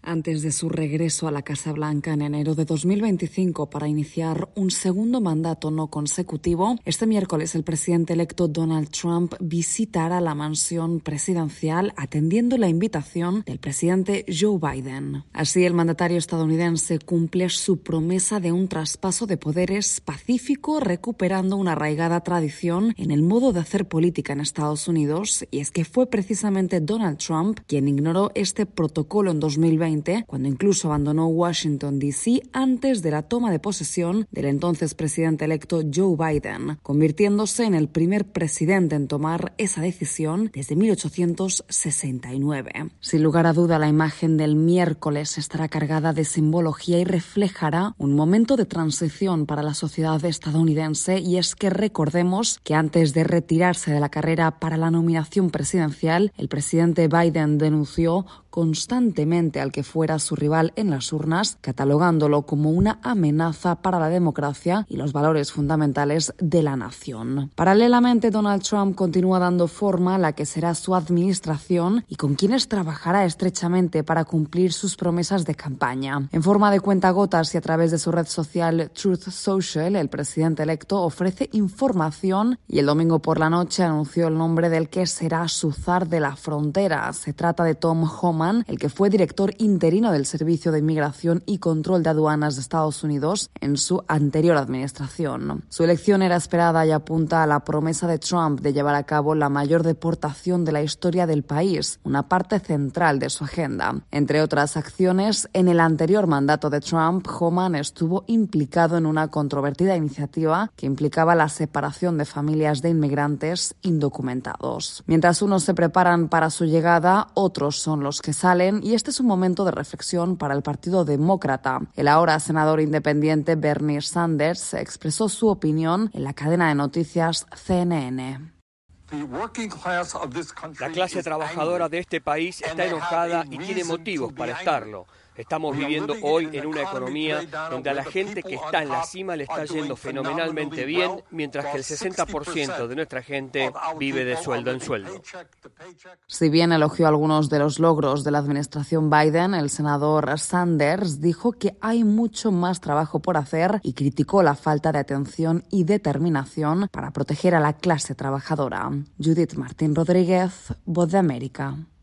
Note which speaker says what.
Speaker 1: Antes de su regreso a la Casa Blanca en enero de 2025 para iniciar un segundo mandato no consecutivo, este miércoles el presidente electo Donald Trump visitará la mansión presidencial atendiendo la invitación del presidente Joe Biden. Así, el mandatario estadounidense cumple su promesa de un traspaso de poderes pacífico, recuperando una arraigada tradición en el modo de hacer política en Estados Unidos, y es que fue precisamente Donald Trump quien ignoró este protocolo en 2020, cuando incluso abandonó Washington, D.C. antes de la toma de posesión del entonces presidente electo Joe Biden, convirtiéndose en el primer presidente en tomar esa decisión desde 1869. Sin lugar a duda, la imagen del miércoles estará cargada de simbología y reflejará un momento de transición para la sociedad estadounidense, y es que recordemos que antes de retirarse de la carrera para la nominación presidencial, el presidente Biden denunció constantemente al que fuera su rival en las urnas, catalogándolo como una amenaza para la democracia y los valores fundamentales de la nación. Paralelamente, Donald Trump continúa dando forma a la que será su administración y con quienes trabajará estrechamente para cumplir sus promesas de campaña. En forma de cuentagotas y a través de su red social Truth Social, el presidente electo ofrece información y el domingo por la noche anunció el nombre del que será su zar de la frontera. Se trata de Tom Homan, el que fue director interino del Servicio de Inmigración y Control de Aduanas de Estados Unidos en su anterior administración. Su elección era esperada y apunta a la promesa de Trump de llevar a cabo la mayor deportación de la historia del país, una parte central de su agenda. Entre otras acciones, en el anterior mandato de Trump, Homan estuvo implicado en una controvertida iniciativa que implicaba la separación de familias de inmigrantes indocumentados. Mientras unos se preparan para su llegada, otros son los que salen, y este es un momento de reflexión para el Partido Demócrata. El ahora senador independiente Bernie Sanders expresó su opinión en la cadena de noticias CNN.
Speaker 2: La clase trabajadora de este país está enojada y tiene motivos para estarlo. Estamos viviendo hoy en una economía donde a la gente que está en la cima le está yendo fenomenalmente bien, mientras que el 60% de nuestra gente vive de sueldo en sueldo.
Speaker 1: Si bien elogió algunos de los logros de la administración Biden, el senador Sanders dijo que hay mucho más trabajo por hacer y criticó la falta de atención y determinación para proteger a la clase trabajadora. Judith Martín Rodríguez, Voz de América.